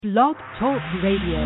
Blog Talk Radio.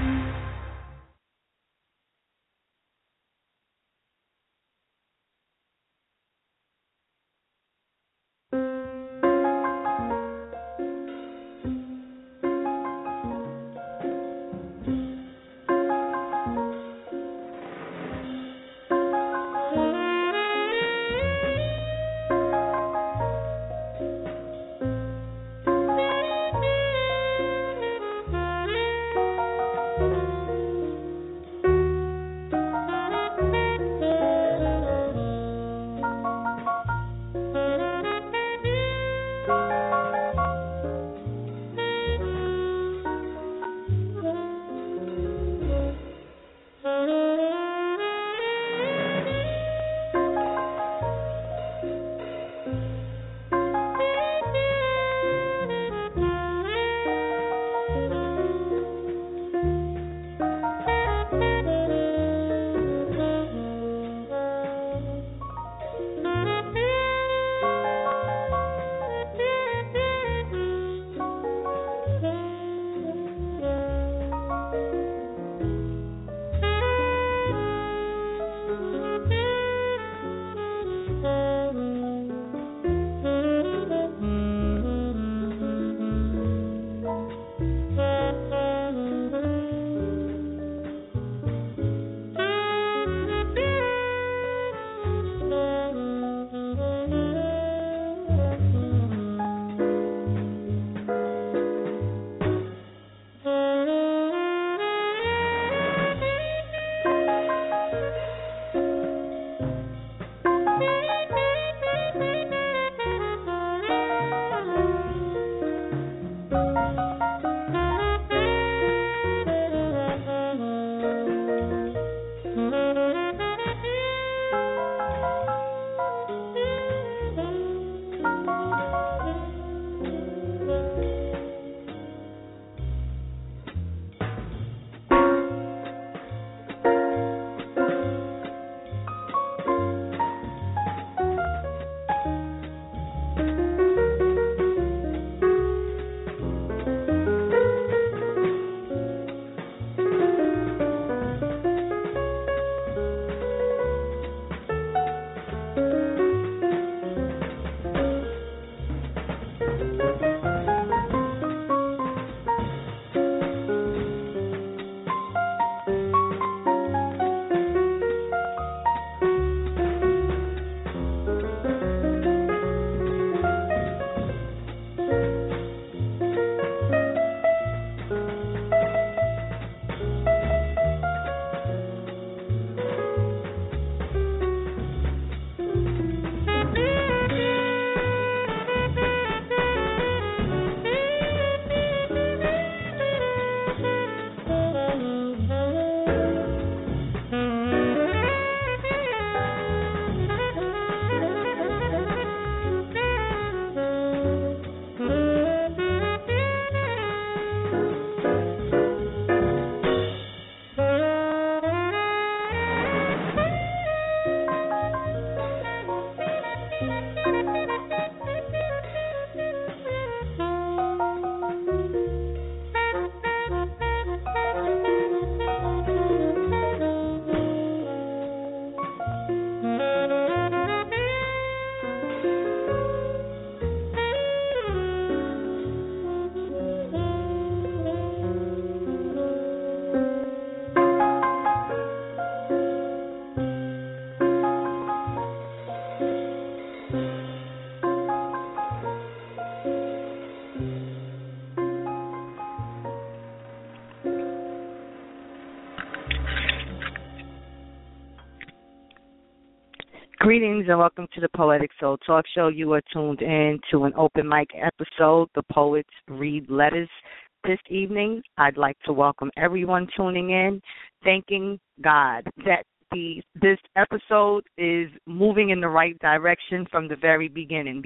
Greetings and welcome to the Poetic Soul Talk Show. You are tuned in to an open mic episode, The Poets Read Letters. This evening, I'd like to welcome everyone tuning in, thanking God that this episode is moving in the right direction from the very beginning.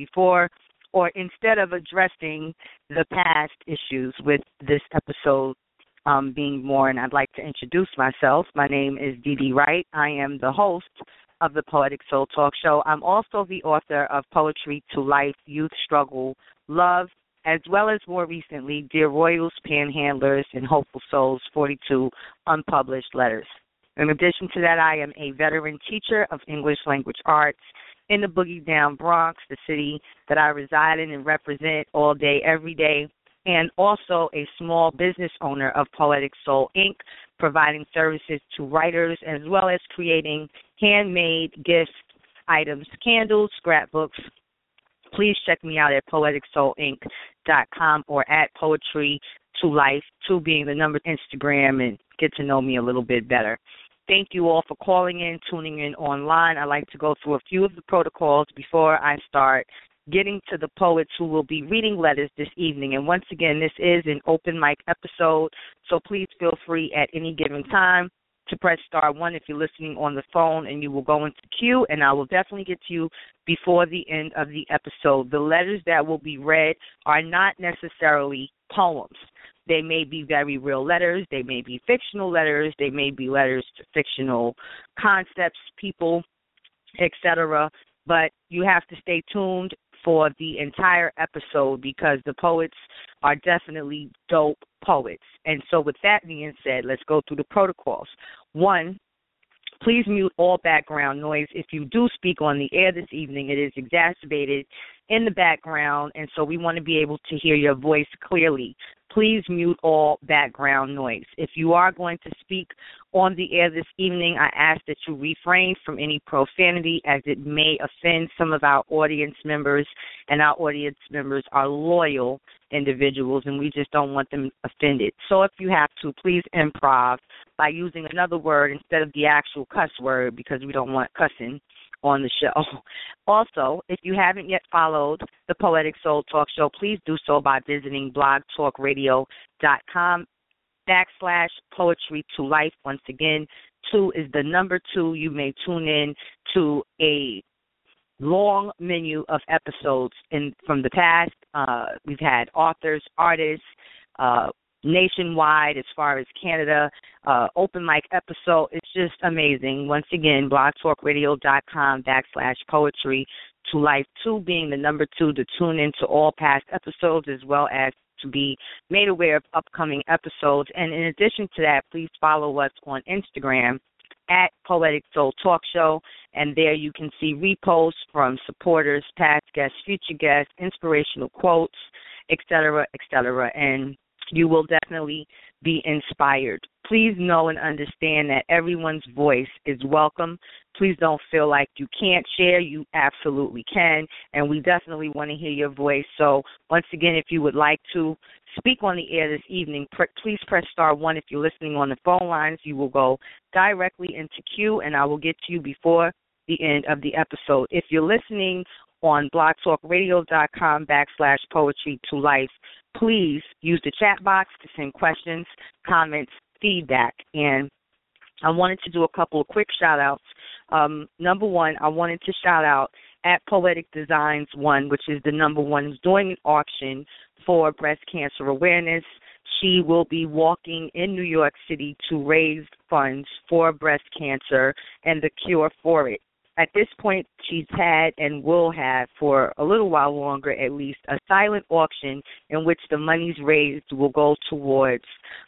Instead of addressing the past issues with this episode being more, and I'd like to introduce myself. My name is Dee Dee Wright. I am the host of the Poetic Soul Talk Show. I'm also the author of Poetry to Life, Youth Struggle, Love, as well as more recently, Dear Royals, Panhandlers, and Hopeful Souls, 42 unpublished letters. In addition to that, I am a veteran teacher of English language arts in the Boogie Down Bronx, the city that I reside in and represent all day, every day, and also a small business owner of Poetic Soul, Inc., providing services to writers as well as creating handmade gift items, candles, scrapbooks. Please check me out at poeticsoulinc.com or at Poetry to Life, 2 being the number Instagram, and get to know me a little bit better. Thank you all for calling in, tuning in online. I'd like to go through a few of the protocols before I start getting to the poets who will be reading letters this evening. And once again, this is an open mic episode, so please feel free at any given time to press star 1 if you're listening on the phone, and you will go into queue, and I will definitely get to you before the end of the episode. The letters that will be read are not necessarily poems. They may be very real letters. They may be fictional letters. They may be letters to fictional concepts, people, etc. But you have to stay tuned for the entire episode because the poets are definitely dope poets. And so with that being said, let's go through the protocols. 1, please mute all background noise. If you do speak on the air this evening, it is exacerbated in the background, and so we want to be able to hear your voice clearly. Please mute all background noise. If you are going to speak on the air this evening, I ask that you refrain from any profanity as it may offend some of our audience members, and our audience members are loyal individuals, and we just don't want them offended. So if you have to, please improv by using another word instead of the actual cuss word because we don't want cussing on the show. Also, if you haven't yet followed the Poetic Soul Talk Show, please do so by visiting blogtalkradio.com/poetry to life. Once again, 2 is the number 2. You may tune in to a long menu of episodes from the past. We've had authors, artists, nationwide as far as Canada, open mic episode. It's just amazing. Once again, blogtalkradio.com/poetry to life, 2 being the number 2 to tune into all past episodes as well as to be made aware of upcoming episodes. And in addition to that, please follow us on Instagram at Poetic Soul Talk Show, and there you can see reposts from supporters, past guests, future guests, inspirational quotes, etc., etc., and you will definitely be inspired. Please know and understand that everyone's voice is welcome. Please don't feel like you can't share. You absolutely can, and we definitely want to hear your voice. So once again, if you would like to speak on the air this evening, please press star 1. If you're listening on the phone lines, you will go directly into queue, and I will get to you before the end of the episode. If you're listening on blogtalkradio.com/poetry to life, please use the chat box to send questions, comments, feedback. And I wanted to do a couple of quick shout-outs. Number 1, I wanted to shout out at Poetic Designs 1, which is the number 1, who's doing an auction for breast cancer awareness. She will be walking in New York City to raise funds for breast cancer and the cure for it. At this point, she's had and will have for a little while longer at least a silent auction in which the monies raised will go towards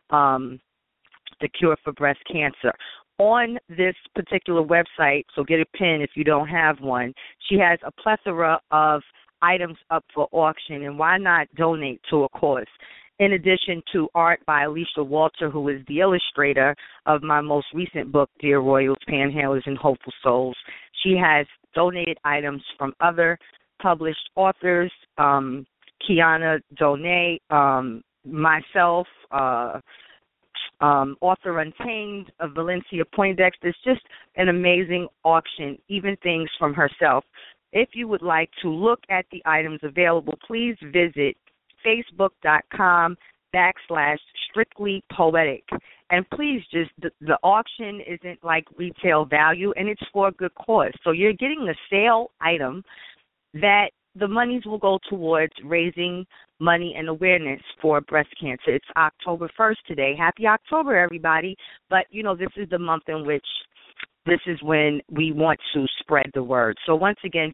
the cure for breast cancer. On this particular website, so get a pen if you don't have one, she has a plethora of items up for auction, and why not donate to a cause? In addition to art by Alicia Walter, who is the illustrator of my most recent book, Dear Royals, Panhandlers, and Hopeful Souls, she has donated items from other published authors, Kiana Donay, myself, Author Untamed of Valencia Poindexter. It's just an amazing auction, even things from herself. If you would like to look at the items available, please visit facebook.com/strictlypoetic. And please just, the auction isn't like retail value, and it's for a good cause. So you're getting a sale item that the monies will go towards raising money and awareness for breast cancer. It's October 1st today. Happy October, everybody. But, you know, this is the month in which this is when we want to spread the word. So once again,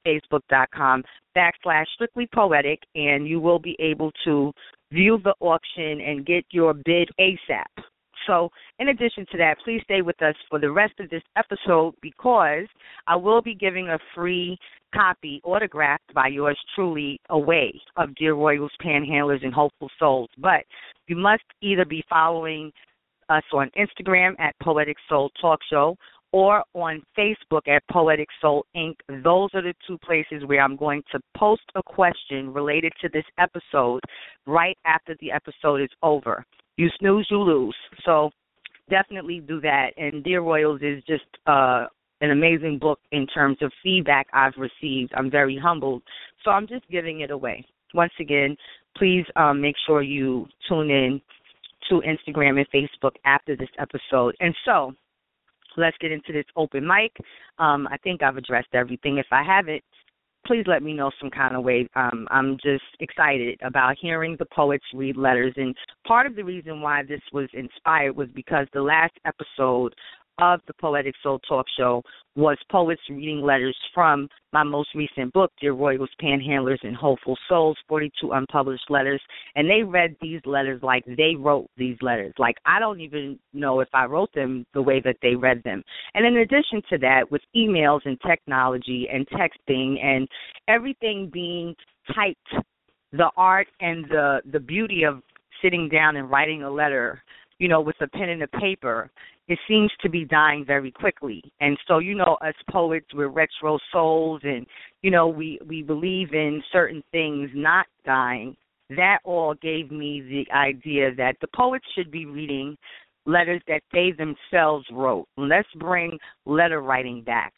facebook.com/Strictly Poetic, and you will be able to view the auction and get your bid ASAP. So in addition to that, please stay with us for the rest of this episode because I will be giving a free copy autographed by yours truly away of Dear Royals, Panhandlers, and Hopeful Souls. But you must either be following us on Instagram at Poetic Soul Talk Show or on Facebook at Poetic Soul Inc. Those are the two places where I'm going to post a question related to this episode right after the episode is over. You snooze, you lose. So definitely do that. And Dear Royals is just an amazing book in terms of feedback I've received. I'm very humbled. So I'm just giving it away. Once again, please make sure you tune in to Instagram and Facebook after this episode. And so let's get into this open mic. I think I've addressed everything. If I haven't, please let me know some kind of way. I'm just excited about hearing the poets read letters. And part of the reason why this was inspired was because the last episode of the Poetic Soul Talk Show was poets reading letters from my most recent book, Dear Royals, Panhandlers, and Hopeful Souls, 42 Unpublished Letters. And they read these letters like they wrote these letters. Like, I don't even know if I wrote them the way that they read them. And in addition to that, with emails and technology and texting and everything being typed, the art and the beauty of sitting down and writing a letter, you know, with a pen and a paper, it seems to be dying very quickly. And so, you know, us poets, we're retro souls and, you know, we believe in certain things not dying. That all gave me the idea that the poets should be reading letters that they themselves wrote. Let's bring letter writing back.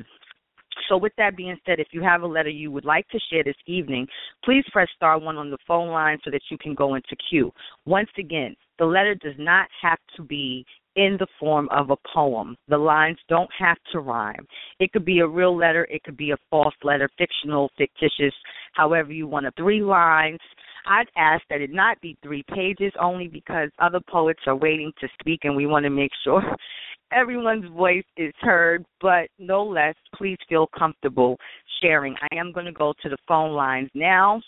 So with that being said, if you have a letter you would like to share this evening, please press *1 on the phone line so that you can go into queue. Once again, the letter does not have to be in the form of a poem. The lines don't have to rhyme. It could be a real letter. It could be a false letter, fictional, fictitious, however you want it. 3 lines. I'd ask that it not be 3 pages only because other poets are waiting to speak and we want to make sure everyone's voice is heard, but no less, please feel comfortable sharing. I am going to go to the phone lines now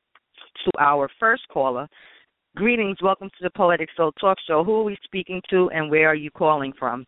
to our first caller. Greetings. Welcome to the Poetic Soul Talk Show. Who are we speaking to and where are you calling from?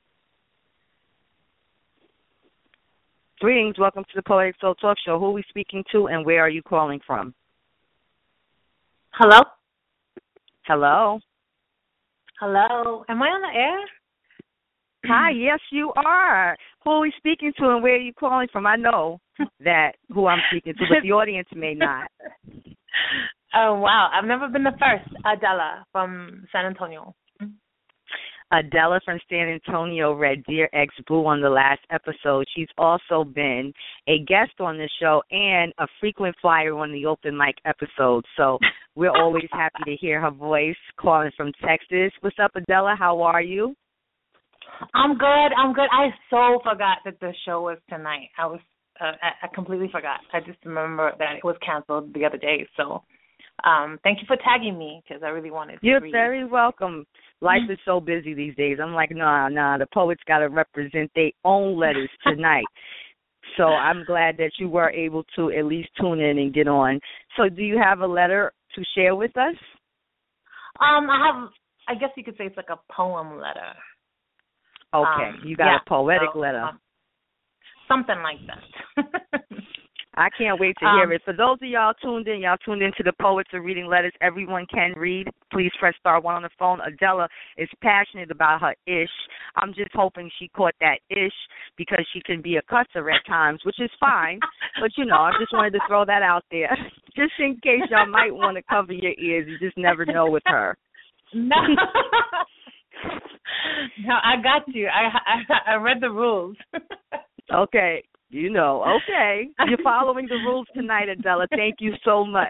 Greetings. Welcome to the Poetic Soul Talk Show. Who are we speaking to and where are you calling from? Hello? Hello? Hello? Am I on the air? Hi, yes, you are. Who are we speaking to and where are you calling from? I know that who I'm speaking to, but the audience may not. Oh, wow. I've never been the first. Adela from San Antonio. Adela from San Antonio read Dear Ex Boo on the last episode. She's also been a guest on the show and a frequent flyer on the open mic episode. So we're always happy to hear her voice calling from Texas. What's up, Adela? How are you? I'm good. I so forgot that the show was tonight. I completely forgot. I just remember that it was canceled the other day. So thank you for tagging me because I really wanted to You're read. very welcome. Life is so busy these days. I'm like, nah, the poets got to represent their own letters tonight. So I'm glad that you were able to at least tune in and get on. So do you have a letter to share with us? I guess you could say it's like a poem letter. Okay, you got a poetic letter. Something like that. I can't wait to hear it. For those of y'all tuned into the Poets Are Reading Letters. Everyone can read. Please press *1 on the phone. Adela is passionate about her ish. I'm just hoping she caught that ish because she can be a cusser at times, which is fine. But, you know, I just wanted to throw that out there just in case y'all might want to cover your ears. You just never know with her. No. No, I got you. I read the rules. Okay. You know, okay. You're following the rules tonight, Adela. Thank you so much.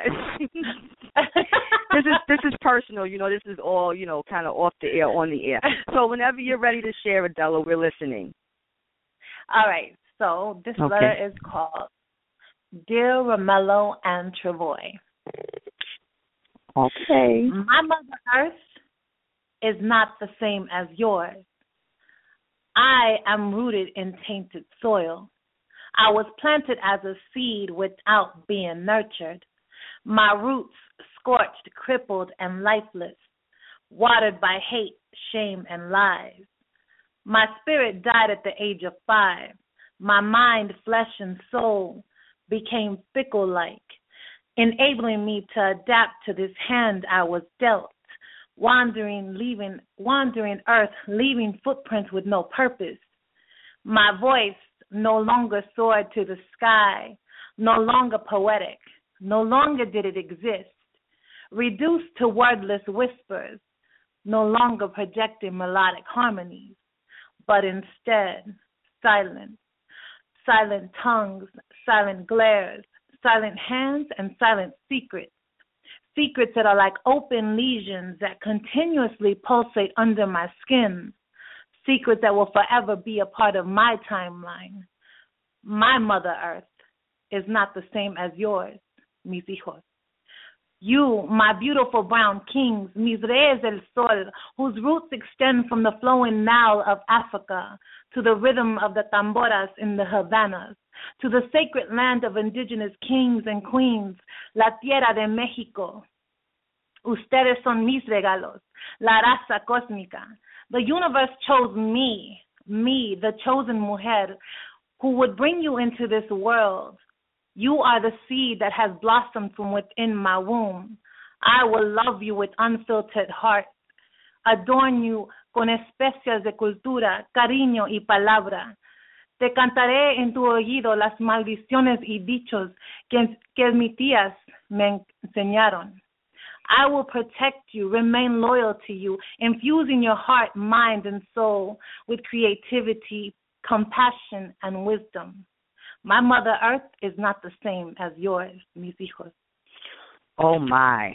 This is personal, you know, this is all, you know, kind of off the air, on the air. So whenever you're ready to share, Adela, we're listening. All right. So this letter is called Dear Romello and Travoy. Okay. My Mother Earth is not the same as yours. I am rooted in tainted soil. I was planted as a seed without being nurtured. My roots scorched, crippled, and lifeless, watered by hate, shame, and lies. My spirit died at the age of 5. My mind, flesh, and soul became fickle-like, enabling me to adapt to this hand I was dealt, wandering earth, leaving footprints with no purpose. My voice no longer soared to the sky, no longer poetic, no longer did it exist, reduced to wordless whispers, no longer projecting melodic harmonies, but instead silent. Silent tongues, silent glares, silent hands, and silent secrets. Secrets that are like open lesions that continuously pulsate under my skin. Secrets that will forever be a part of my timeline. My Mother Earth is not the same as yours, mis hijos. You, my beautiful brown kings, mis reyes del sol, whose roots extend from the flowing Nile of Africa to the rhythm of the tamboras in the Havanas, to the sacred land of indigenous kings and queens, la tierra de México. Ustedes son mis regalos, la raza cósmica. The universe chose me, the chosen mujer, who would bring you into this world. You are the seed that has blossomed from within my womb. I will love you with unfiltered heart, adorn you con especias de cultura, cariño y palabra. Te cantaré en tu oído las maldiciones y dichos que mis tías me enseñaron. I will protect you, remain loyal to you, infusing your heart, mind, and soul with creativity, compassion, and wisdom. My Mother Earth is not the same as yours, mis hijos. Oh, my.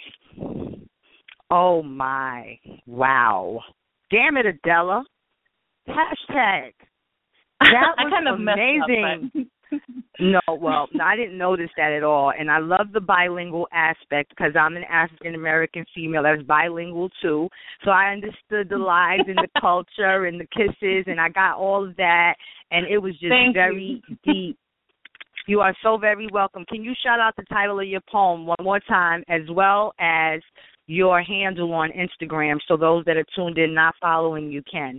Oh, my. Wow. Damn it, Adela. Hashtag. That was kind of amazing. Messed up, No, well, I didn't notice that at all. And I love the bilingual aspect because I'm an African-American female that's bilingual, too. So I understood the lies and the culture and the kisses, and I got all of that. And it was just very deep. You are so very welcome. Can you shout out the title of your poem one more time, as well as your handle on Instagram, so those that are tuned in not following you can?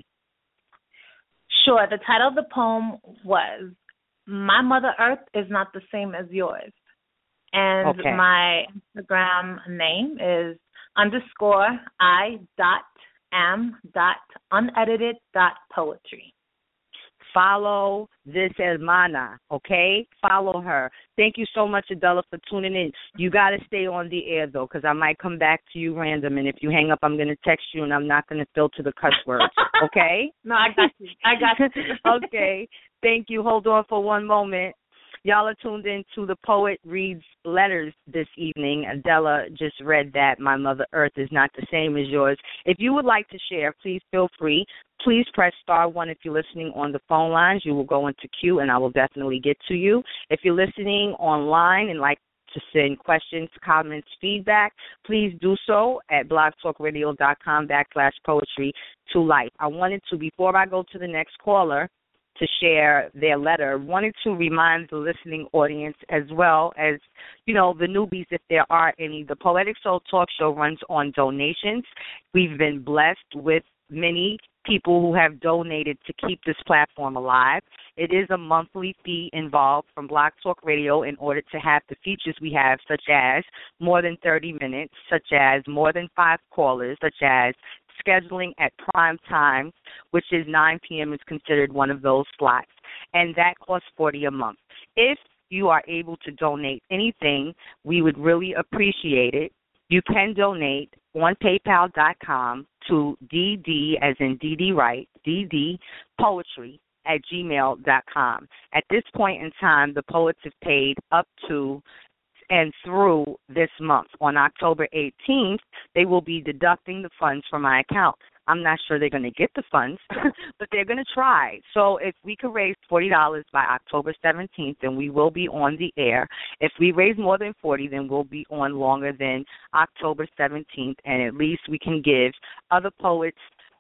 Sure. The title of the poem was My Mother Earth is Not the Same as Yours. And my Instagram name is _I.am.unedited.poetry. Follow this hermana, okay? Follow her. Thank you so much, Adela, for tuning in. You got to stay on the air, though, because I might come back to you random, and if you hang up, I'm going to text you, and I'm not going to filter the cuss words, okay? No, I got you. Okay. Thank you. Hold on for one moment. Y'all are tuned in to The Poet Reads Letters this evening. Adela just read that My Mother Earth is Not the Same as Yours. If you would like to share, please feel free. Please press *1 if you're listening on the phone lines. You will go into queue, and I will definitely get to you. If you're listening online and like to send questions, comments, feedback, please do so at blogtalkradio.com/poetry2life. I wanted to, before I go to the next caller, to share their letter, wanted to remind the listening audience, as well as, the newbies, if there are any. The Poetic Soul Talk Show runs on donations. We've been blessed with many people who have donated to keep this platform alive. It is a monthly fee involved from Blog Talk Radio in order to have the features we have, such as more than 30 minutes, such as more than 5 callers, such as scheduling at prime time, which is 9 p.m. is considered one of those slots, and that costs $40 a month. If you are able to donate anything, we would really appreciate it. You can donate on PayPal.com to DD, as in DD Wright, DD Poetry @gmail.com. At this point in time, the poets have paid up to and through this month. On October 18th, they will be deducting the funds from my account. I'm not sure they're going to get the funds, but they're going to try. So if we could raise $40 by October 17th, then we will be on the air. If we raise more than $40, then we'll be on longer than October 17th, and at least we can give other poets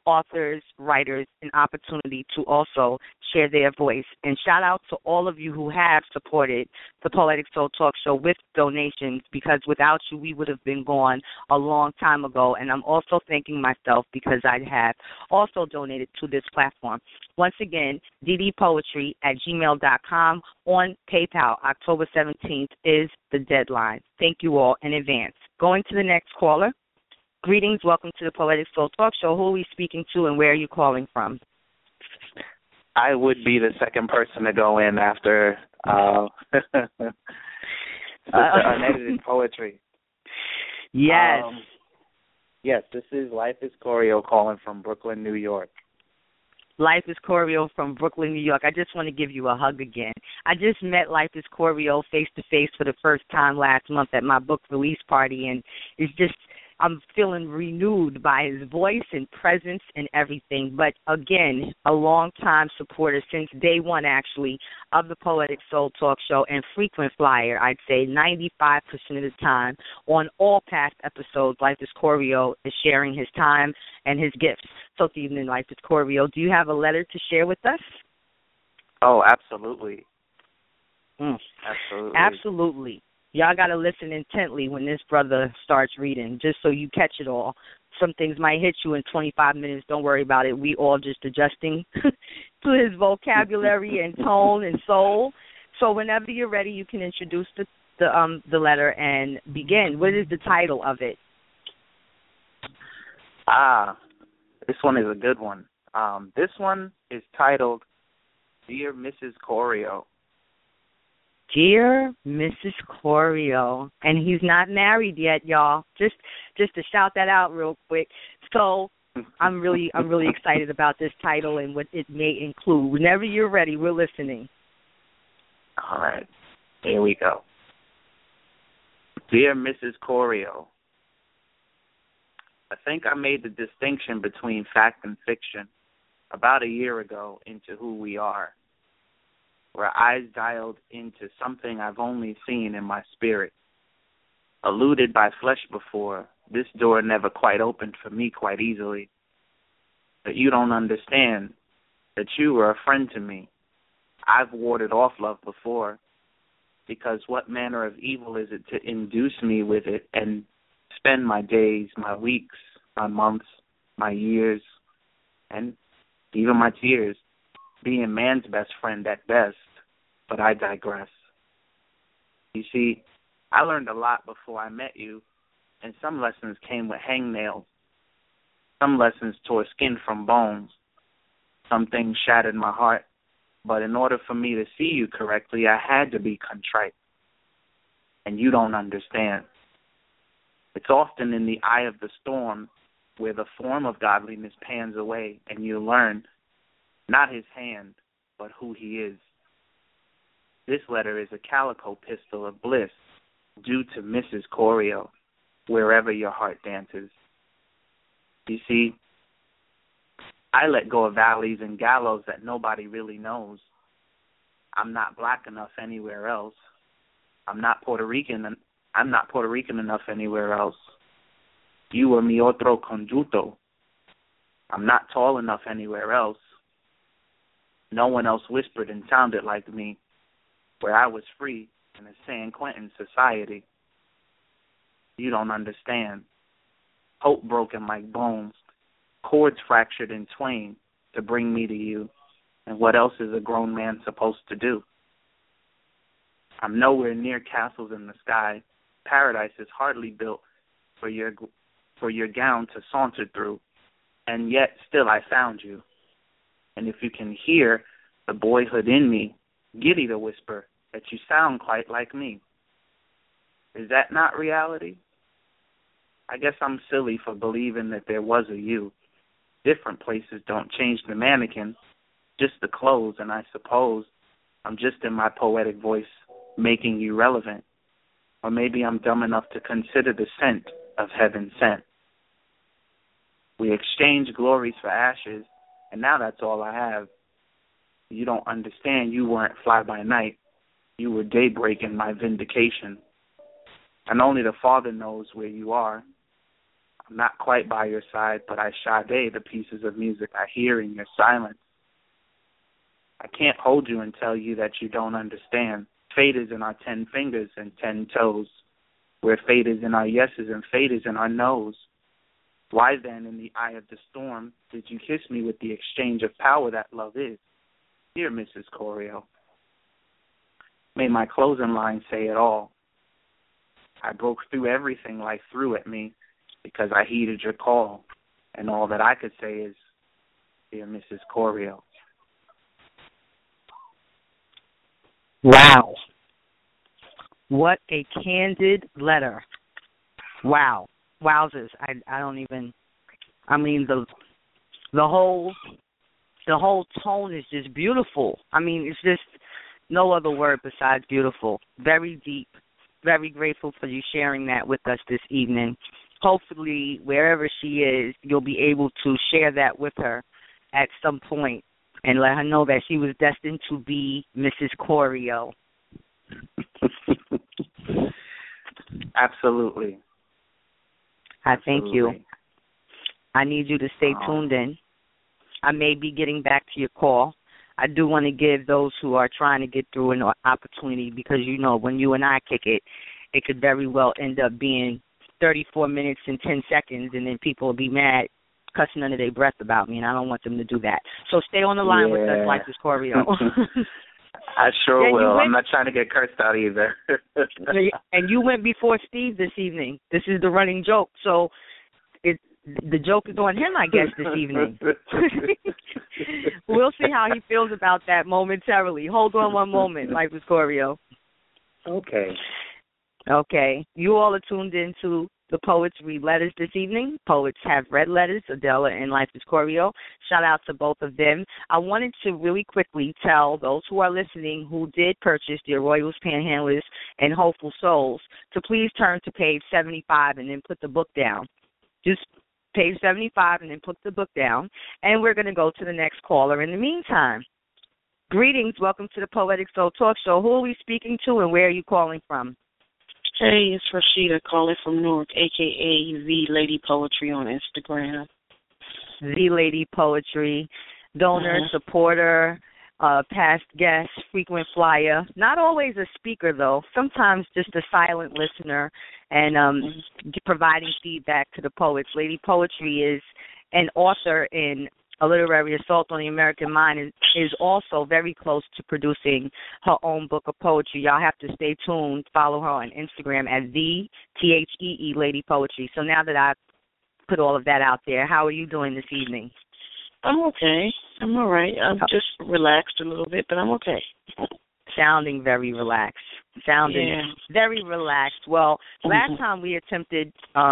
authors, writers an opportunity to also share their voice. And shout out to all of you who have supported the Poetic Soul Talk Show with donations, because without you, we would have been gone a long time ago. And I'm also thanking myself because I have also donated to this platform. Once again, ddpoetry@gmail.com, on PayPal. October 17th is the deadline. Thank you all in advance. Going to the next caller. Greetings. Welcome to the Poetic Soul Talk Show. Who are we speaking to and where are you calling from? I would be the second person to go in after the unedited poetry. Yes. Yes, this is Life is Choreo calling from Brooklyn, New York. Life is Choreo from Brooklyn, New York. I just want to give you a hug again. I just met Life is Choreo face-to-face for the first time last month at my book release party, and it's just, I'm feeling renewed by his voice and presence and everything. But, again, a long-time supporter since day one, actually, of the Poetic Soul Talk Show, and frequent flyer, I'd say 95% of the time. On all past episodes, Life is Choreo is sharing his time and his gifts. So, good evening, Life is Choreo. Do you have a letter to share with us? Oh, absolutely. Absolutely. Absolutely. Y'all got to listen intently when this brother starts reading, just so you catch it all. Some things might hit you in 25 minutes. Don't worry about it. We all just adjusting to his vocabulary and tone and soul. So whenever you're ready, you can introduce the letter and begin. What is the title of it? This one is a good one. This one is titled Dear Mrs. Choreo. Dear Mrs. Choreo, and he's not married yet, y'all. Just to shout that out real quick. So I'm really excited about this title and what it may include. Whenever you're ready, we're listening. All right, here we go. Dear Mrs. Choreo, I think I made the distinction between fact and fiction about a year ago into who we are, where eyes dialed into something I've only seen in my spirit. Eluded by flesh before, this door never quite opened for me quite easily. But you don't understand that you were a friend to me. I've warded off love before, because what manner of evil is it to induce me with it and spend my days, my weeks, my months, my years, and even my tears being man's best friend at best? But I digress. You see, I learned a lot before I met you, and some lessons came with hangnails. Some lessons tore skin from bones. Some things shattered my heart, but in order for me to see you correctly, I had to be contrite. And you don't understand. It's often in the eye of the storm where the form of godliness pans away, and you learn not his hand, but who he is. This letter is a calico pistol of bliss due to Mrs. Choreo, wherever your heart dances. You see, I let go of valleys and gallows that nobody really knows. I'm not black enough anywhere else. I'm not Puerto Rican enough anywhere else. You were mi otro conjunto. I'm not tall enough anywhere else. No one else whispered and sounded like me, where I was free in a San Quentin society. You don't understand. Hope broken like bones, cords fractured in twain to bring me to you, and what else is a grown man supposed to do? I'm nowhere near castles in the sky. Paradise is hardly built for your gown to saunter through, and yet still I found you. And if you can hear the boyhood in me, giddy to whisper that you sound quite like me. Is that not reality? I guess I'm silly for believing that there was a you. Different places don't change the mannequin, just the clothes, and I suppose I'm just in my poetic voice making you relevant. Or maybe I'm dumb enough to consider the scent of heaven sent. We exchanged glories for ashes, and now that's all I have. You don't understand. You weren't fly by night. You were daybreak in my vindication. And only the Father knows where you are. I'm not quite by your side, but I Sade the pieces of music I hear in your silence. I can't hold you and tell you that you don't understand. Fate is in our 10 fingers and 10 toes, where fate is in our yeses and fate is in our no's. Why then, in the eye of the storm, did you kiss me with the exchange of power that love is? Dear Mrs. Corio, may my closing line say it all. I broke through everything life threw at me because I heeded your call, and all that I could say is, dear Mrs. Corio. Wow. What a candid letter. Wow. Wowzers. I don't even, I mean, the whole tone is just beautiful. I mean, it's just no other word besides beautiful. Very deep. Very grateful for you sharing that with us this evening. Hopefully, wherever she is, you'll be able to share that with her at some point and let her know that she was destined to be Mrs. Corio. Absolutely. I thank you. I need you to stay tuned in. I may be getting back to your call. I do want to give those who are trying to get through an opportunity because, you know, when you and I kick it, it could very well end up being 34 minutes and 10 seconds, and then people will be mad, cussing under their breath about me, and I don't want them to do that. So stay on the line with us, like this Corio. I sure will. I'm not trying to get cursed out either. And you went before Steve this evening. This is the running joke. So the joke is on him, I guess, this evening. We'll see how he feels about that momentarily. Hold on one moment, like this Corio. Okay. Okay. You all are tuned into the Poets Read Letters this evening. Poets have read letters, Adela and Life is Corio. Shout out to both of them. I wanted to really quickly tell those who are listening who did purchase the Royals, Panhandlers, and Hopeful Souls to please turn to page 75 and then put the book down. Just page 75 and then put the book down. And we're going to go to the next caller in the meantime. Greetings. Welcome to the Poetic Soul Talk Show. Who are we speaking to and where are you calling from? Hey, it's Rashida calling from Newark, a.k.a. The Lady Poetry on Instagram. The Lady Poetry, donor, supporter, past guest, frequent flyer. Not always a speaker, though. Sometimes just a silent listener and providing feedback to the poets. Lady Poetry is an author in A Literary Assault on the American Mind and is also very close to producing her own book of poetry. Y'all have to stay tuned. Follow her on Instagram at the THEE Lady Poetry. So now that I've put all of that out there, how are you doing this evening? I'm okay. I'm all right. I'm just relaxed a little bit, but I'm okay. Sounding very relaxed. Very relaxed. Well, last time we attempted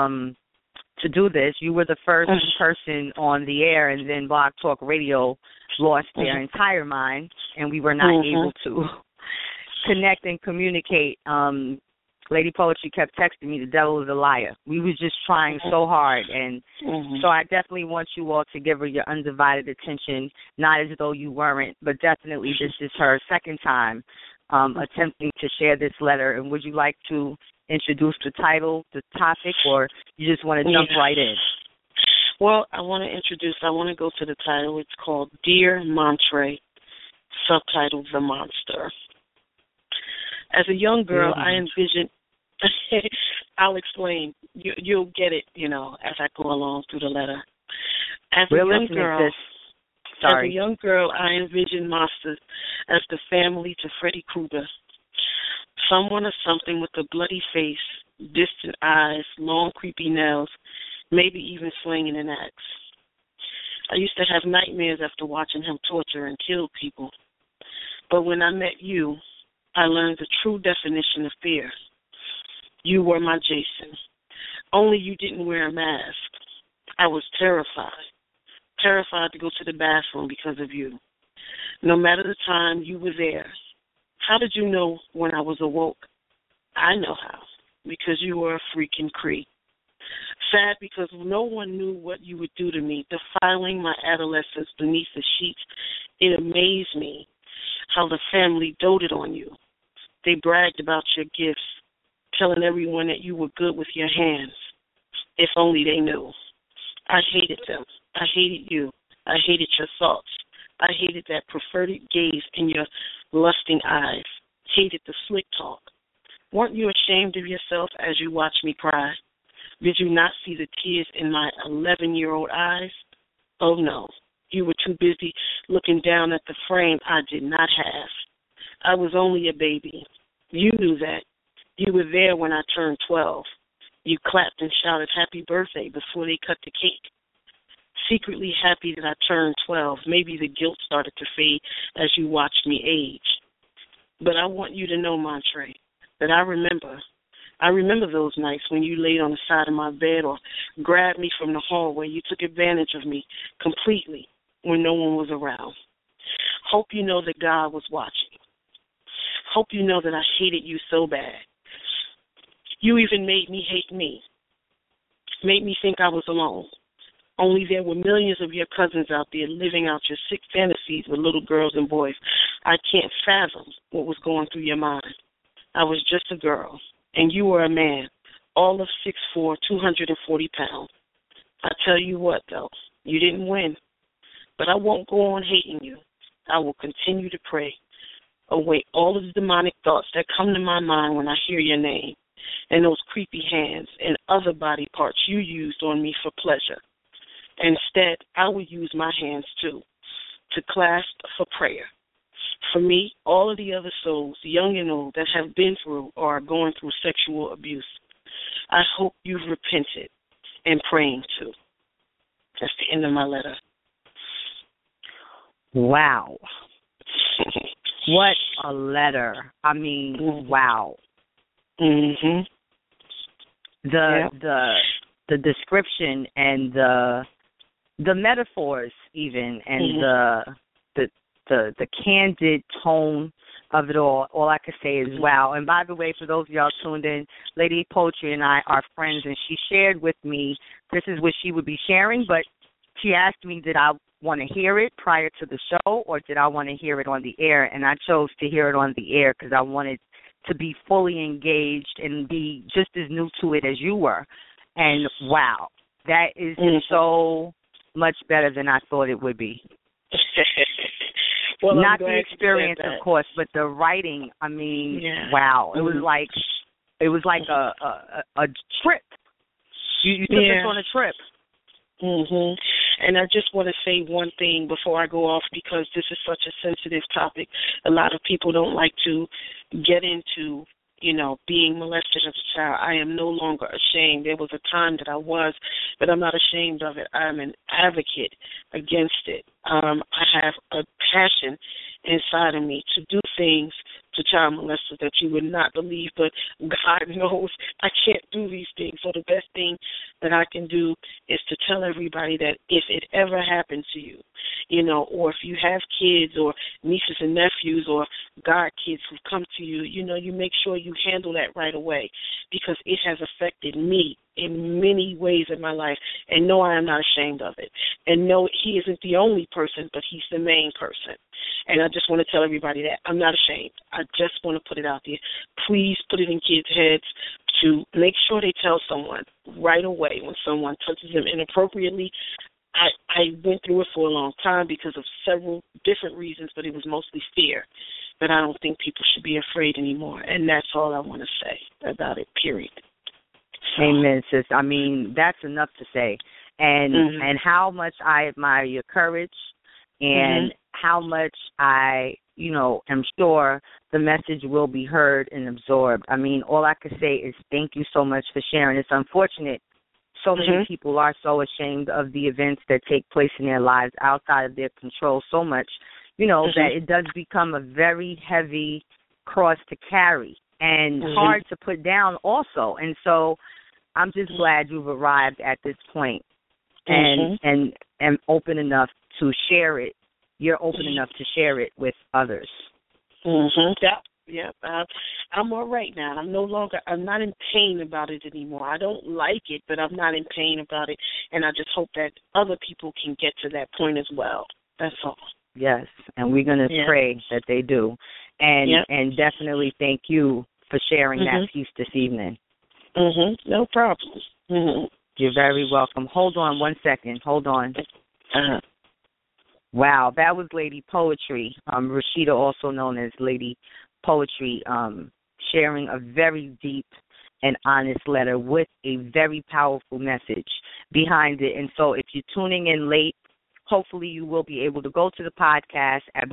to do this, you were the first person on the air, and then Blog Talk Radio lost their entire mind, and we were not able to connect and communicate. Lady Poetry kept texting me, the devil is a liar. We were just trying so hard, and so I definitely want you all to give her your undivided attention, not as though you weren't, but definitely this is her second time attempting to share this letter. And would you like to introduce the title, the topic, or you just want to jump right in? Well, I want to go to the title. It's called Dear Montre, subtitled The Monster. As a young girl, I envisioned, I'll explain. You'll get it, as I go along through the letter. As a young girl, I envisioned monsters as the family to Freddy Krueger. Someone or something with a bloody face, distant eyes, long creepy nails, maybe even swinging an axe. I used to have nightmares after watching him torture and kill people. But when I met you, I learned the true definition of fear. You were my Jason. Only you didn't wear a mask. I was terrified to go to the bathroom because of you. No matter the time, you were there. How did you know when I was awoke? I know how, because you were a freaking creep. Sad because no one knew what you would do to me, defiling my adolescence beneath the sheets. It amazed me how the family doted on you. They bragged about your gifts, telling everyone that you were good with your hands. If only they knew. I hated them. I hated you. I hated your thoughts. I hated that perverted gaze in your lusting eyes. Hated the slick talk. Weren't you ashamed of yourself as you watched me cry? Did you not see the tears in my 11-year-old eyes? Oh, no. You were too busy looking down at the frame I did not have. I was only a baby. You knew that. You were there when I turned 12. You clapped and shouted happy birthday before they cut the cake. Secretly happy that I turned 12. Maybe the guilt started to fade as you watched me age. But I want you to know, Montre, that I remember those nights when you laid on the side of my bed or grabbed me from the hallway. You took advantage of me completely when no one was around. Hope you know that God was watching. Hope you know that I hated you so bad. You even made me hate me. Made me think I was alone. Only there were millions of your cousins out there living out your sick fantasies with little girls and boys. I can't fathom what was going through your mind. I was just a girl, and you were a man, all of 6'4", 240 pounds. I tell you what, though, you didn't win. But I won't go on hating you. I will continue to pray away all of the demonic thoughts that come to my mind when I hear your name and those creepy hands and other body parts you used on me for pleasure. Instead, I will use my hands, too, to clasp for prayer. For me, all of the other souls, young and old, that have been through or are going through sexual abuse, I hope you've repented and praying, too. That's the end of my letter. Wow. What a letter. I mean, wow. Mhm. The description and the metaphors even and the candid tone of it all I can say is wow. And by the way, for those of y'all tuned in, Lady Poetry and I are friends, and she shared with me this is what she would be sharing, but she asked me did I want to hear it prior to the show or did I want to hear it on the air, and I chose to hear it on the air because I wanted to be fully engaged and be just as new to it as you were. And wow, that is so much better than I thought it would be. Well, not the experience, of course, but the writing. I mean, wow, it was like a trip. You took us on a trip. Mhm. And I just want to say one thing before I go off, because this is such a sensitive topic. A lot of people don't like to get into, being molested as a child. I am no longer ashamed. There was a time that I was, but I'm not ashamed of it. I'm an advocate against it. I have a passion inside of me to do things to child molesters that you would not believe, but God knows I can't do these things. So the best thing that I can do is to tell everybody that if it ever happened to you, or if you have kids or nieces and nephews or God kids who come to you, you make sure you handle that right away, because it has affected me in many ways in my life. And no, I am not ashamed of it. And no, he isn't the only person, but he's the main person. And I just want to tell everybody that I'm not ashamed. I just want to put it out there. Please put it in kids' heads to make sure they tell someone right away when someone touches them inappropriately. I went through it for a long time because of several different reasons, but it was mostly fear. But I don't think people should be afraid anymore. And that's all I want to say about it, period. So. Amen, sis. I mean, that's enough to say. And how much I admire your courage and how much I, am sure the message will be heard and absorbed. I mean, all I can say is thank you so much for sharing. It's unfortunate so many people are so ashamed of the events that take place in their lives outside of their control so much, that it does become a very heavy cross to carry and hard to put down also. And so I'm just glad you've arrived at this point and open enough to share it. You're open enough to share it with others. Yeah. I'm all right now. I'm not in pain about it anymore. I don't like it, but I'm not in pain about it. And I just hope that other people can get to that point as well. That's all. Yes, and we're going to pray that they do. And definitely thank you for sharing that piece this evening. No problem. You're very welcome. Hold on one second. Hold on. Uh-huh. Wow, that was Lady Poetry. Rashida, also known as Lady Poetry, sharing a very deep and honest letter with a very powerful message behind it. And so if you're tuning in late, hopefully you will be able to go to the podcast at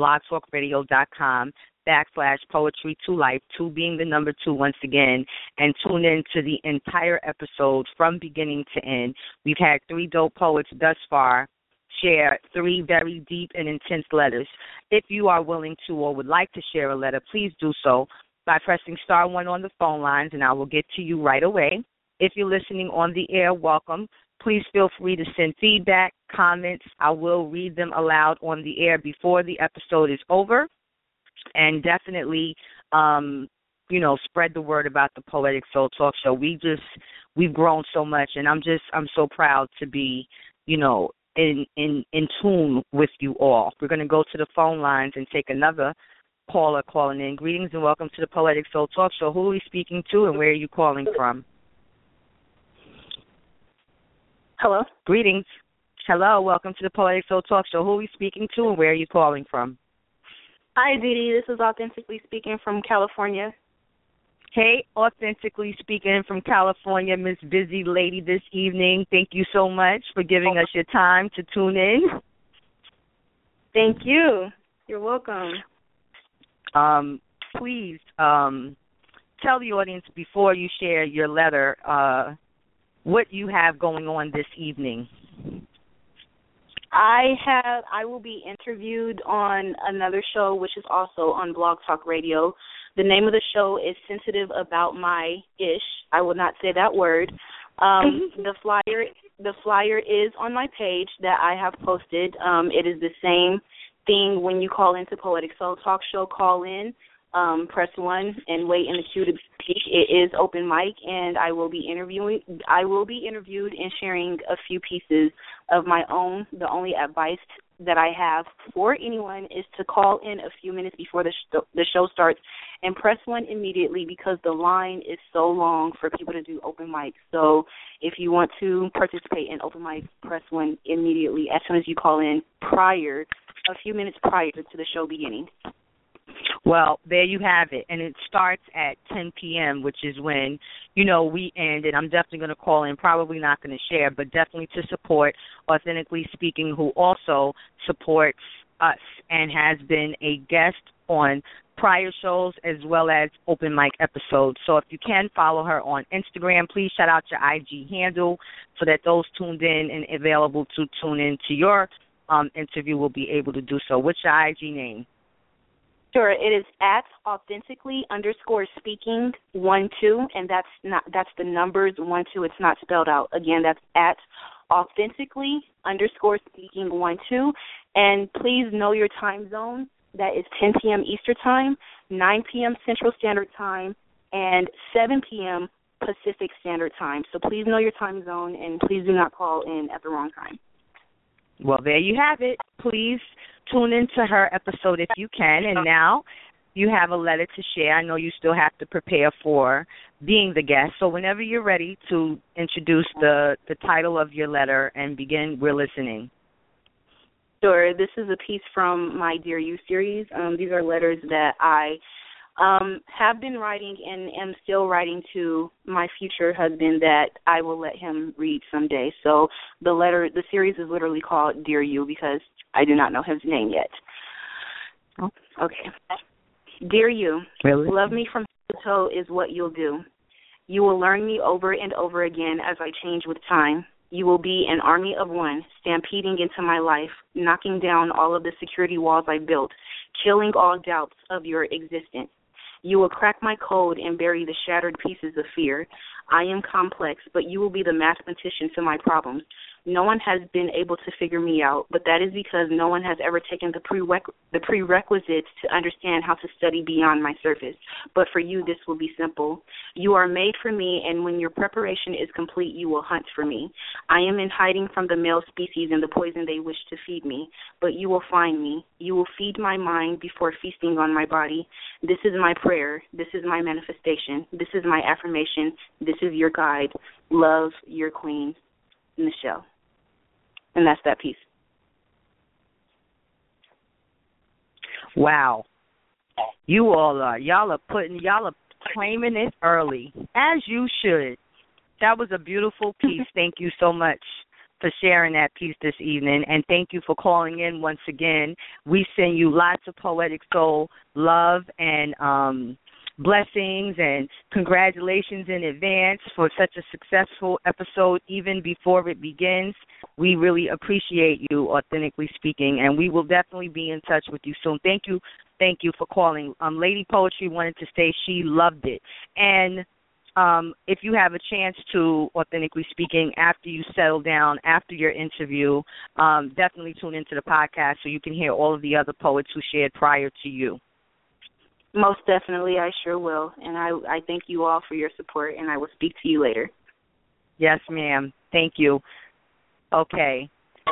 blogtalkradio.com/poetry2life, 2 being the number 2 once again, and tune in to the entire episode from beginning to end. We've had 3 dope poets thus far share 3 very deep and intense letters. If you are willing to or would like to share a letter, please do so by pressing *1 on the phone lines, and I will get to you right away. If you're listening on the air, welcome. Please feel free to send feedback, comments. I will read them aloud on the air before the episode is over. And definitely, spread the word about the Poetic Soul Talk Show. We've grown so much, and I'm so proud to be, in tune with you all. We're going to go to the phone lines and take another caller calling in. Greetings and welcome to the Poetic Soul Talk Show. Who are we speaking to, and where are you calling from? Hello. Greetings. Hello, welcome to the Poetic Soul Talk Show. Who are we speaking to, and where are you calling from? Hi, Dee. This is Authentically Speaking from California. Hey, Authentically Speaking from California, Miss Busy Lady this evening. Thank you so much for giving us your time to tune in. Thank you. You're welcome. Please tell the audience before you share your letter what you have going on this evening. I will be interviewed on another show, which is also on Blog Talk Radio. The name of the show is Sensitive About My Ish. I will not say that word. The flyer is on my page that I have posted. It is the same thing when you call into Poetic Soul Talk Show. Call in, press 1, and wait in the queue to speak. It is open mic, and I will be interviewed and sharing a few pieces of my own. The only advice that I have for anyone is to call in a few minutes before the show starts and press 1 immediately, because the line is so long for people to do open mic. So if you want to participate in open mic, press 1 immediately as soon as you call in, a few minutes prior to the show beginning. Well, there you have it, and it starts at 10 p.m., which is when, we end, and I'm definitely going to call in, probably not going to share, but definitely to support Authentically Speaking, who also supports us and has been a guest on prior shows as well as open mic episodes. So if you can follow her on Instagram, please shout out your IG handle so that those tuned in and available to tune in to your interview will be able to do so. What's your IG name? Sure, it is at authentically_speaking 12, and that's the numbers 12. It's not spelled out. Again, that's at authentically_speaking 12. And please know your time zone. That is 10 p.m. Eastern Time, 9 p.m. Central Standard Time, and 7 p.m. Pacific Standard Time. So please know your time zone, and please do not call in at the wrong time. Well, there you have it. Please tune into her episode if you can. And now you have a letter to share. I know you still have to prepare for being the guest. So whenever you're ready to introduce the title of your letter and begin, we're listening. Sure. This is a piece from my Dear You series. These are letters that I have been writing and am still writing to my future husband that I will let him read someday. So the series is literally called Dear You because I do not know his name yet. Okay. Dear You, really? Love me from head to toe is what you'll do. You will learn me over and over again as I change with time. You will be an army of one, stampeding into my life, knocking down all of the security walls I built, killing all doubts of your existence. You will crack my code and bury the shattered pieces of fear. I am complex, but you will be the mathematician to my problems. No one has been able to figure me out, but that is because no one has ever taken the prerequisites to understand how to study beyond my surface. But for you, this will be simple. You are made for me, and when your preparation is complete, you will hunt for me. I am in hiding from the male species and the poison they wish to feed me, but you will find me. You will feed my mind before feasting on my body. This is my prayer. This is my manifestation. This is my affirmation. This is your guide. Love, your queen. in the show. And that's that piece. Wow. Y'all are claiming it early, as you should. That was a beautiful piece. Thank you so much for sharing that piece this evening, and thank you for calling in once again. We send you lots of Poetic Soul love and blessings and congratulations in advance for such a successful episode even before it begins. We really appreciate you, authentically speaking, and we will definitely be in touch with you soon. Thank you for calling. Lady Poetry wanted to say she loved it. And if you have a chance to, authentically speaking, after you settle down, after your interview, definitely tune into the podcast so you can hear all of the other poets who shared prior to you. Most definitely, I sure will. And I thank you all for your support, and I will speak to you later. Yes, ma'am. Thank you. Okay.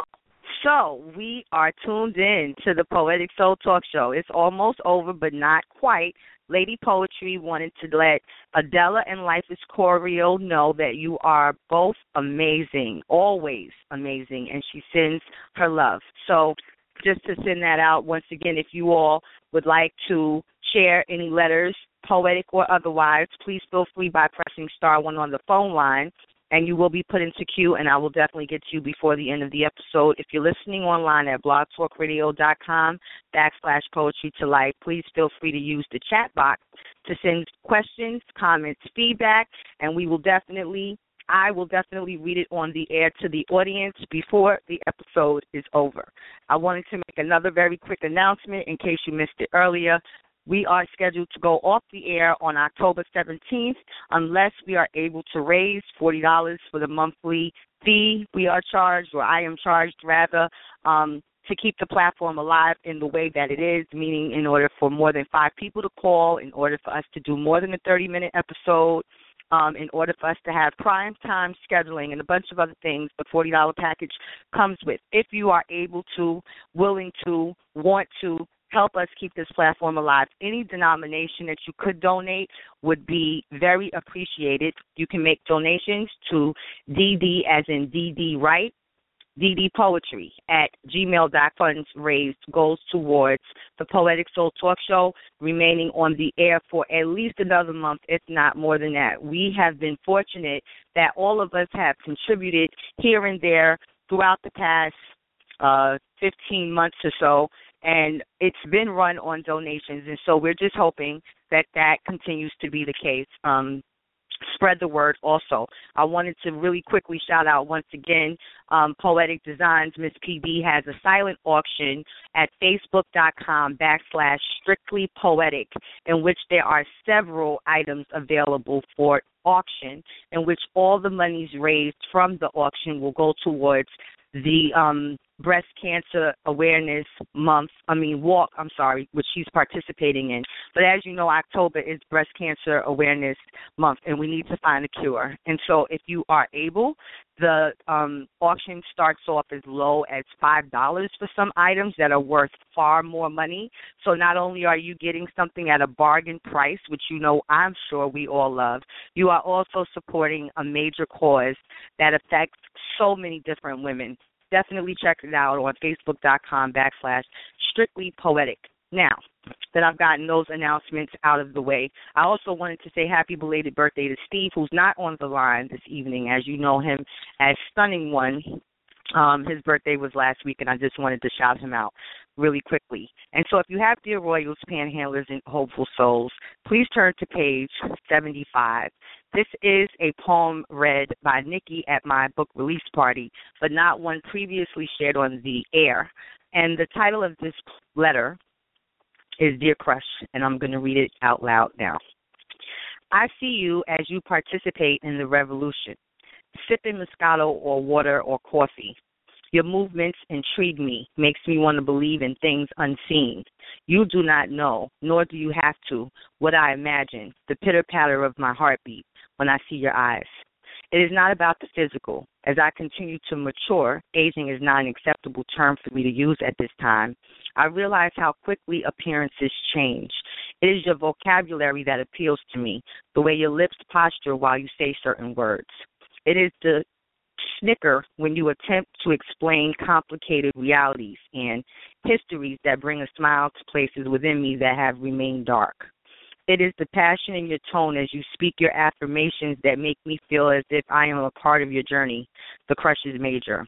So we are tuned in to the Poetic Soul Talk Show. It's almost over, but not quite. Lady Poetry wanted to let Adela and Life is Choreo know that you are both amazing, always amazing, and she sends her love. So just to send that out, once again, if you all would like to share any letters, poetic or otherwise, please feel free by pressing *1 on the phone line, and you will be put into queue, and I will definitely get to you before the end of the episode. If you're listening online at blogtalkradio.com/poetry to life, please feel free to use the chat box to send questions, comments, feedback, and I will definitely read it on the air to the audience before the episode is over. I wanted to make another very quick announcement in case you missed it earlier. We are scheduled to go off the air on October 17th unless we are able to raise $40 for the monthly fee we are charged, or I am charged rather, to keep the platform alive in the way that it is, meaning in order for more than 5 people to call, in order for us to do more than a 30-minute episode, in order for us to have prime time scheduling and a bunch of other things the $40 package comes with. If you are able to, willing to, want to, help us keep this platform alive. Any denomination that you could donate would be very appreciated. You can make donations to DD as in DD Wright, DD Poetry at gmail.com. Funds raised goes towards the Poetic Soul Talk Show remaining on the air for at least another month, if not more than that. We have been fortunate that all of us have contributed here and there throughout the past 15 months or so, and it's been run on donations, and so we're just hoping that that continues to be the case. Spread the word also. I wanted to really quickly shout out once again Poetic Designs. Miss PB has a silent auction at facebook.com/strictlypoetic, in which there are several items available for auction, in which all the monies raised from the auction will go towards the Breast Cancer Awareness Walk, which she's participating in. But as you know, October is Breast Cancer Awareness Month, and we need to find a cure. And so if you are able, the auction starts off as low as $5 for some items that are worth far more money. So not only are you getting something at a bargain price, which you know I'm sure we all love, you are also supporting a major cause that affects so many different women. Definitely check it out on facebook.com/strictlypoetic. Now that I've gotten those announcements out of the way, I also wanted to say happy belated birthday to Steve, who's not on the line this evening. As you know him as Stunning One. His birthday was last week, and I just wanted to shout him out really quickly. And so if you have Dear Royals, Panhandlers, and Hopeful Souls, please turn to page 75. This is a poem read by Nikki at my book release party, but not one previously shared on the air. And the title of this letter is Dear Crush, and I'm going to read it out loud now. I see you as you participate in the revolution, sipping Moscato or water or coffee. Your movements intrigue me, makes me want to believe in things unseen. You do not know, nor do you have to, what I imagine, the pitter-patter of my heartbeat when I see your eyes. It is not about the physical. As I continue to mature, aging is not an acceptable term for me to use at this time. I realize how quickly appearances change. It is your vocabulary that appeals to me, the way your lips posture while you say certain words. It is the snicker when you attempt to explain complicated realities and histories that bring a smile to places within me that have remained dark. It is the passion in your tone as you speak your affirmations that make me feel as if I am a part of your journey. The crush is major.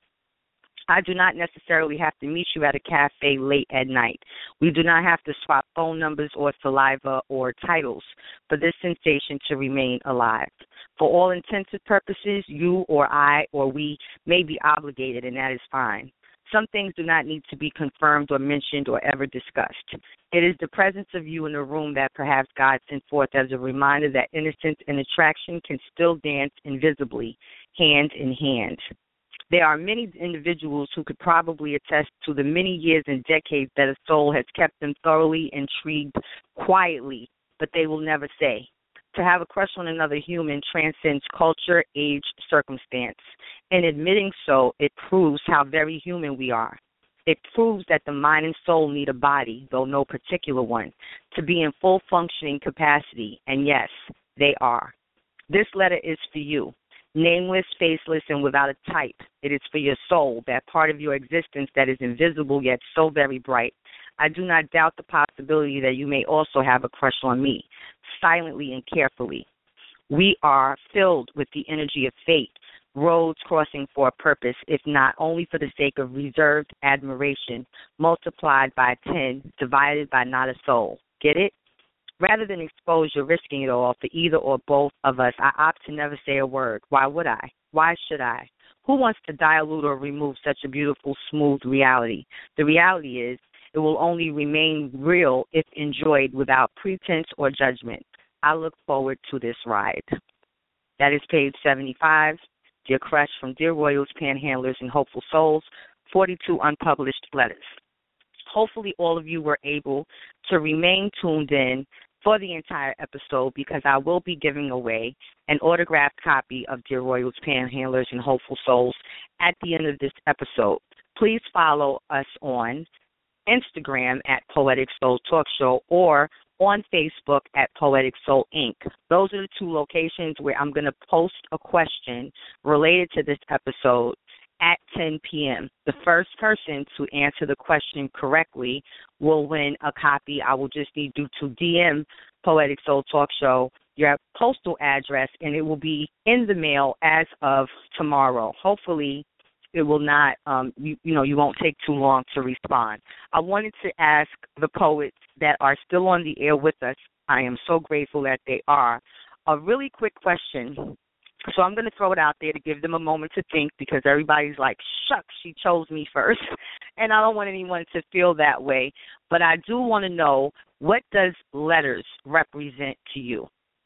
I do not necessarily have to meet you at a cafe late at night. We do not have to swap phone numbers or saliva or titles for this sensation to remain alive. For all intents and purposes, you or I or we may be obligated, and that is fine. Some things do not need to be confirmed or mentioned or ever discussed. It is the presence of you in the room that perhaps God sent forth as a reminder that innocence and attraction can still dance invisibly, hand in hand. There are many individuals who could probably attest to the many years and decades that a soul has kept them thoroughly intrigued quietly, but they will never say. To have a crush on another human transcends culture, age, circumstance. In admitting so, it proves how very human we are. It proves that the mind and soul need a body, though no particular one, to be in full functioning capacity, and yes, they are. This letter is for you. Nameless, faceless, and without a type. It is for your soul, that part of your existence that is invisible yet so very bright. I do not doubt the possibility that you may also have a crush on me, silently and carefully. We are filled with the energy of fate, roads crossing for a purpose, if not only for the sake of reserved admiration, multiplied by 10, divided by not a soul. Get it? Rather than expose you risking it all for either or both of us, I opt to never say a word. Why would I? Why should I? Who wants to dilute or remove such a beautiful, smooth reality? The reality is, it will only remain real if enjoyed without pretense or judgment. I look forward to this ride. That is page 75. Dear Crush, from Dear Royals, Panhandlers, and Hopeful Souls, 42 unpublished letters. Hopefully all of you were able to remain tuned in for the entire episode because I will be giving away an autographed copy of Dear Royals, Panhandlers, and Hopeful Souls at the end of this episode. Please follow us on Instagram at Poetic Soul Talk Show or on Facebook at Poetic Soul Inc. Those are the two locations where I'm going to post a question related to this episode at 10 p.m. The first person to answer the question correctly will win a copy. I will just need you to DM Poetic Soul Talk Show your postal address, and it will be in the mail as of tomorrow. Hopefully, it will not, you won't take too long to respond. I wanted to ask the poets that are still on the air with us, I am so grateful that they are, a really quick question. So I'm going to throw it out there to give them a moment to think because everybody's like, shucks, she chose me first. And I don't want anyone to feel that way. But I do want to know, what does letters represent to you?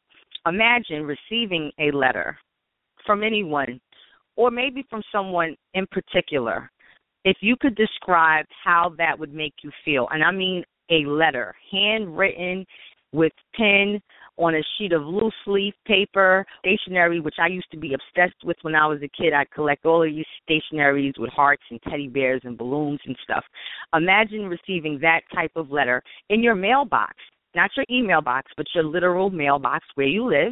Imagine receiving a letter from anyone or maybe from someone in particular. If you could describe how that would make you feel, and I mean a letter, handwritten with pen on a sheet of loose leaf paper, stationery, which I used to be obsessed with when I was a kid. I'd collect all of these stationaries with hearts and teddy bears and balloons and stuff. Imagine receiving that type of letter in your mailbox, not your email box, but your literal mailbox where you live,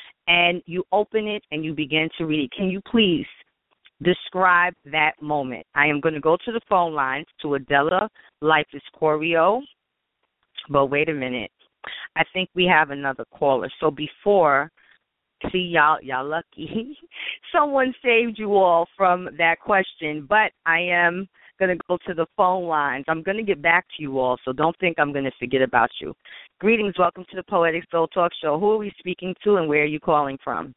and you open it and you begin to read it. Can you please describe that moment? I am going to go to the phone lines to Adela Life is Choreo, but wait a minute. I think we have another caller. So before, see, y'all lucky. Someone saved you all from that question, but I am going to go to the phone lines. I'm going to get back to you all, so don't think I'm going to forget about you. Greetings. Welcome to the Poetic Soul Talk Show. Who are we speaking to and where are you calling from?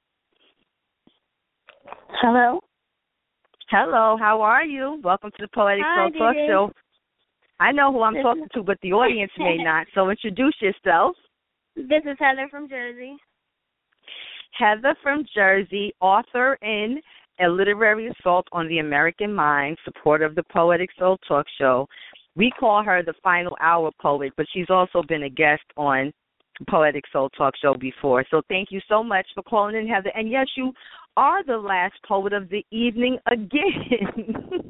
Hello. Hello. How are you? Welcome to the Poetic Soul Talk Show. I know who I'm talking to, but the audience may not, so introduce yourself. This is Heather from Jersey. Heather from Jersey, author in A Literary Assault on the American Mind, supporter of the Poetic Soul Talk Show. We call her the Final Hour Poet, but she's also been a guest on Poetic Soul Talk Show before. So thank you so much for calling in, Heather. And yes, you are the last poet of the evening again.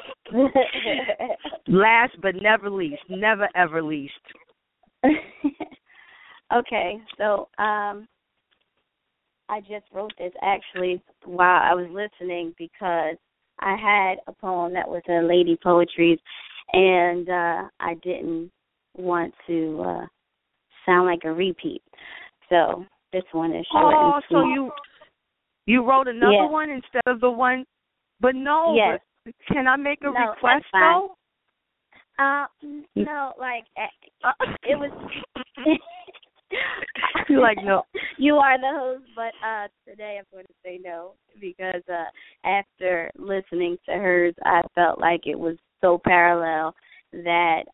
Last but never least, never ever least. Okay, so I I just wrote this actually while I was listening because I had a poem that was a Lady Poetry's, and I didn't want to sound like a repeat. So this one is short and sweet. So you wrote another one instead of the one, but no. Yes. But can I make a request that's fine. though? No, like it was. You're like, no. You are the host, but today I'm going to say no because after listening to hers, I felt like it was so parallel that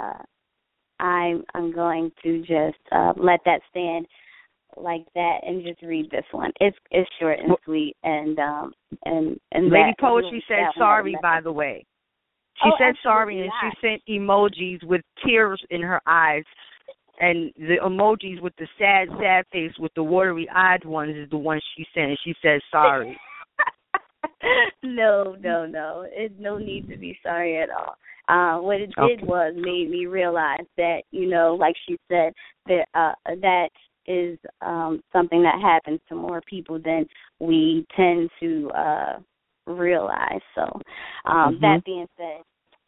I'm going to just let that stand like that and just read this one. It's short and sweet and Lady Poetry said sorry, by the way. She said sorry, and she sent emojis with tears in her eyes. And the emojis with the sad face with the watery-eyed ones is the one she sent. And she said sorry. No. It's no need to be sorry at all. What it did was made me realize that, like she said, that is something that happens to more people than we tend to realize. So that being said,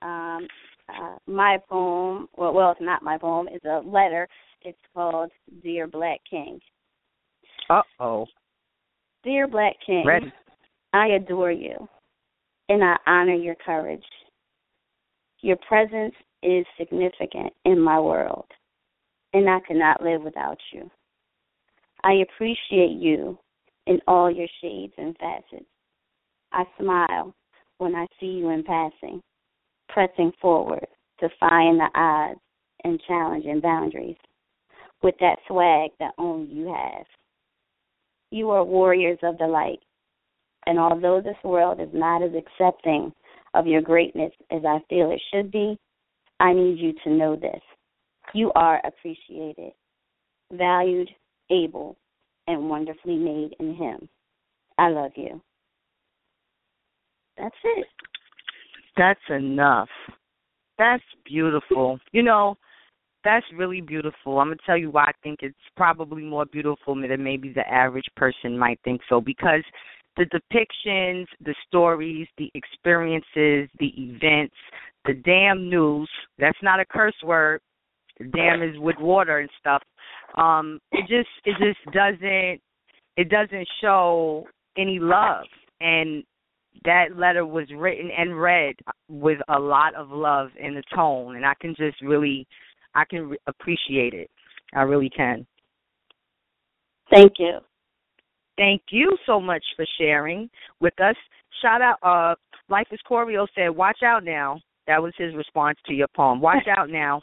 my poem, well, it's not my poem, it's a letter. It's called Dear Black King. Uh-oh. Dear Black King, Ready. I adore you, and I honor your courage. Your presence is significant in my world, and I could not live without you. I appreciate you in all your shades and facets. I smile when I see you in passing, pressing forward, defying the odds and challenging boundaries with that swag that only you have. You are warriors of the light, and although this world is not as accepting of your greatness as I feel it should be, I need you to know this. You are appreciated, valued, able, and wonderfully made in Him. I love you. That's it. That's enough. That's beautiful. That's really beautiful. I'm going to tell you why I think it's probably more beautiful than maybe the average person might think so, because the depictions, the stories, the experiences, the events, the damn news, that's not a curse word. The damn is with water and stuff. It just doesn't show any love. And that letter was written and read with a lot of love in the tone, and I can appreciate it. I really can. Thank you. Thank you so much for sharing with us. Shout out, Life is Corio said, watch out now. That was his response to your poem. Watch out now.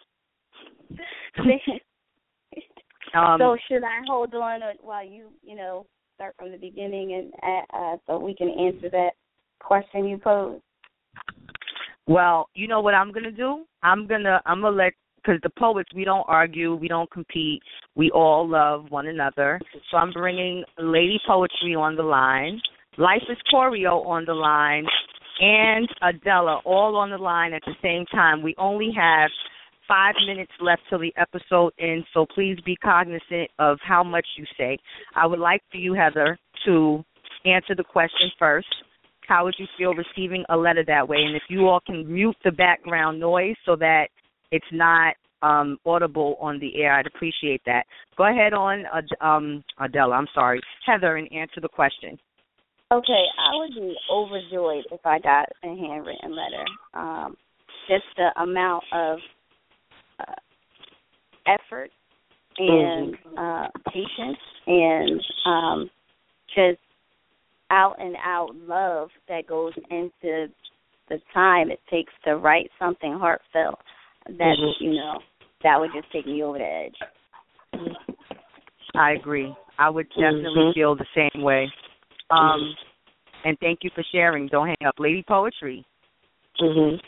So should I hold on while you start from the beginning and so we can answer that question you posed? Well, you know what I'm going to do? I'm going to let, because the poets, we don't argue, we don't compete, we all love one another. So I'm bringing Lady Poetry on the line, Life is Corio on the line, and Adela all on the line at the same time. We only have 5 minutes left till the episode ends, so please be cognizant of how much you say. I would like for you, Heather, to answer the question first. How would you feel receiving a letter that way? And if you all can mute the background noise so that it's not audible on the air, I'd appreciate that. Go ahead on, Adela, Heather, and answer the question. Okay, I would be overjoyed if I got a handwritten letter. Just the amount of effort and patience and just out and out love that goes into the time it takes to write something heartfelt. That that would just take me over the edge. I agree. I would definitely feel the same way. And thank you for sharing. Don't hang up. Lady Poetry. If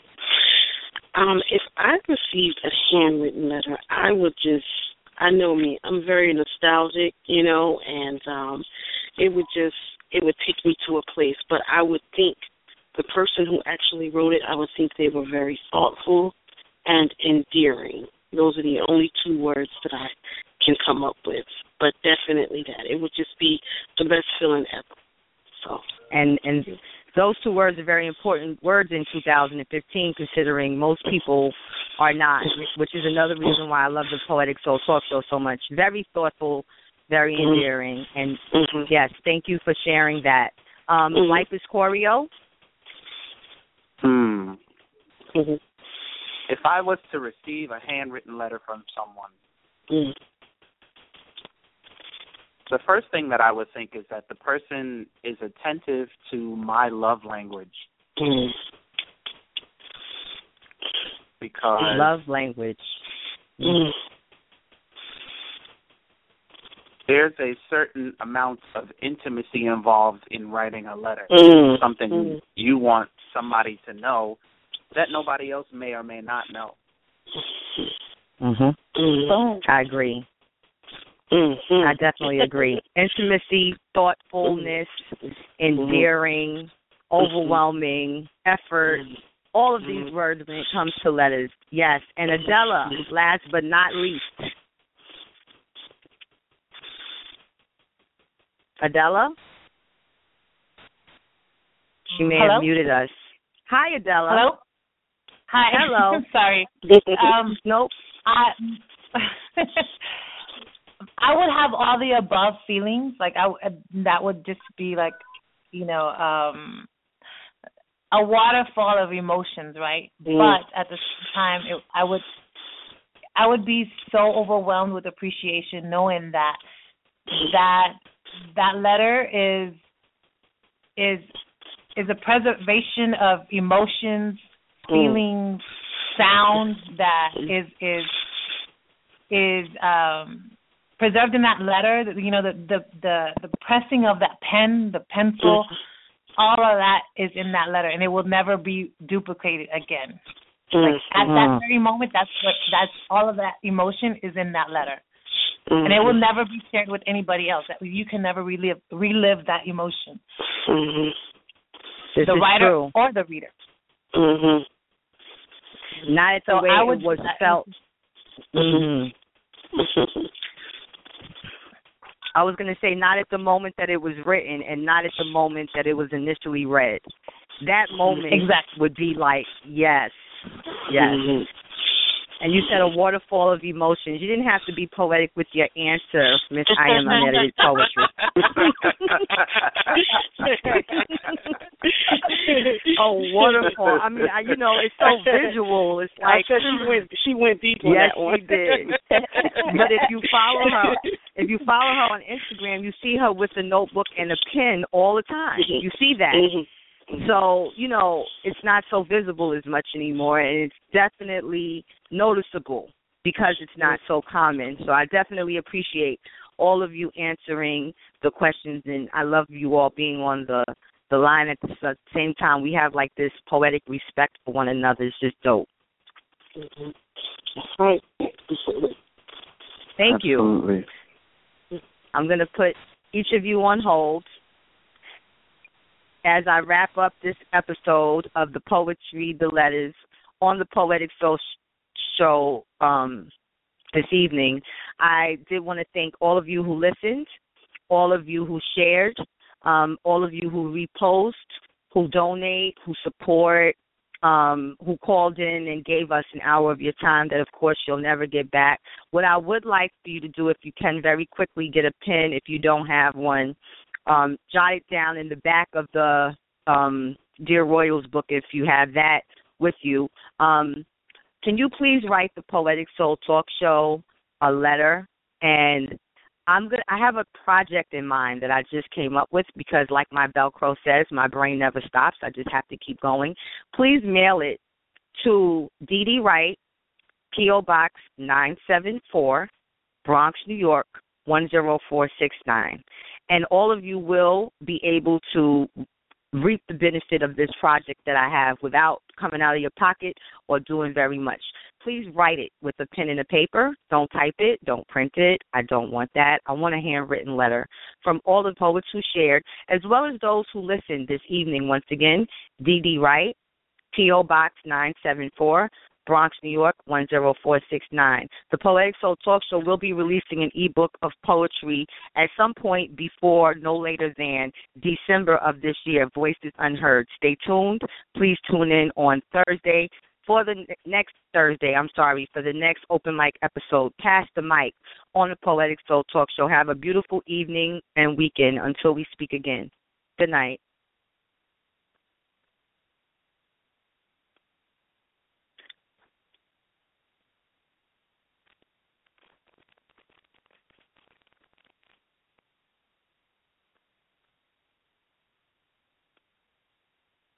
I received a handwritten letter, I would I know me, I'm very nostalgic, and it would take me to a place, but I would think the person who actually wrote it, I would think they were very thoughtful and endearing. Those are the only two words that I can come up with. But definitely that. It would just be the best feeling ever. So. And those two words are very important words in 2015, considering most people are not, which is another reason why I love the Poetic Soul Talk Show so much. Very thoughtful, very endearing, and yes, thank you for sharing that. Life is choreo. If I was to receive a handwritten letter from someone, the first thing that I would think is that the person is attentive to my love language. Because love language. There's a certain amount of intimacy involved in writing a letter. Something you want somebody to know that nobody else may or may not know. I agree. I definitely agree. Intimacy, thoughtfulness, endearing, overwhelming, effort, all of these words when it comes to letters. Yes. And Adela, last but not least. Adela? She may have muted us. Hi, Adela. Hello? Hi. Hello. Sorry. Nope. I would have all the above feelings. Like that would just be like, you know, a waterfall of emotions, right? But at the same time, I would be so overwhelmed with appreciation, knowing that letter is a preservation of emotions, feelings, sounds that is preserved in that letter. You know, the pressing of that pen, the pencil, all of that is in that letter, and it will never be duplicated again. Like at that very moment, that's all of that emotion is in that letter, and it will never be shared with anybody else. You can never relive that emotion. The writer or the reader. Not at the way it was felt. I was going to say not at the moment that it was written and not at the moment that it was initially read. That moment would be like, yes. And you said a waterfall of emotions. You didn't have to be poetic with your answer, Miss I Am Unedited Poetry. A waterfall. I mean, you know, it's so visual. It's like she went deep on that one. Yes, she did. But if you follow her on Instagram, you see her with a notebook and a pen all the time. You see that. So, you know, it's not so visible as much anymore, and it's definitely noticeable because it's not so common. So I definitely appreciate all of you answering the questions, and I love you all being on the line at the same time. We have, like, this poetic respect for one another. It's just dope. That's right. Thank you. Absolutely. I'm going to put each of you on hold as I wrap up this episode of the Poets Read the Letters on the Poetic Soul Show this evening. I did want to thank all of you who listened, all of you who shared, all of you who repost, who donate, who support, who called in and gave us an hour of your time that, of course, you'll never get back. What I would like for you to do, if you can very quickly get a pen if you don't have one, jot it down in the back of the Dear Royals book if you have that with you. Can you please write the Poetic Soul Talk Show a letter? And I have a project in mind that I just came up with because, like my Velcro says, my brain never stops. I just have to keep going. Please mail it to Dee Dee Wright, P.O. Box 974, Bronx, New York, 10469. And all of you will be able to reap the benefit of this project that I have without coming out of your pocket or doing very much. Please write it with a pen and a paper. Don't type it. Don't print it. I don't want that. I want a handwritten letter from all the poets who shared, as well as those who listened this evening. Once again, Dee Dee Wright, P.O. Box 974, Bronx, New York, 10469. The Poetic Soul Talk Show will be releasing an ebook of poetry at some point before no later than December of this year, Voices Unheard. Stay tuned. Please tune in on Thursday. For the next open mic episode, Pass the Mic on the Poetic Soul Talk Show. Have a beautiful evening and weekend until we speak again. Good night.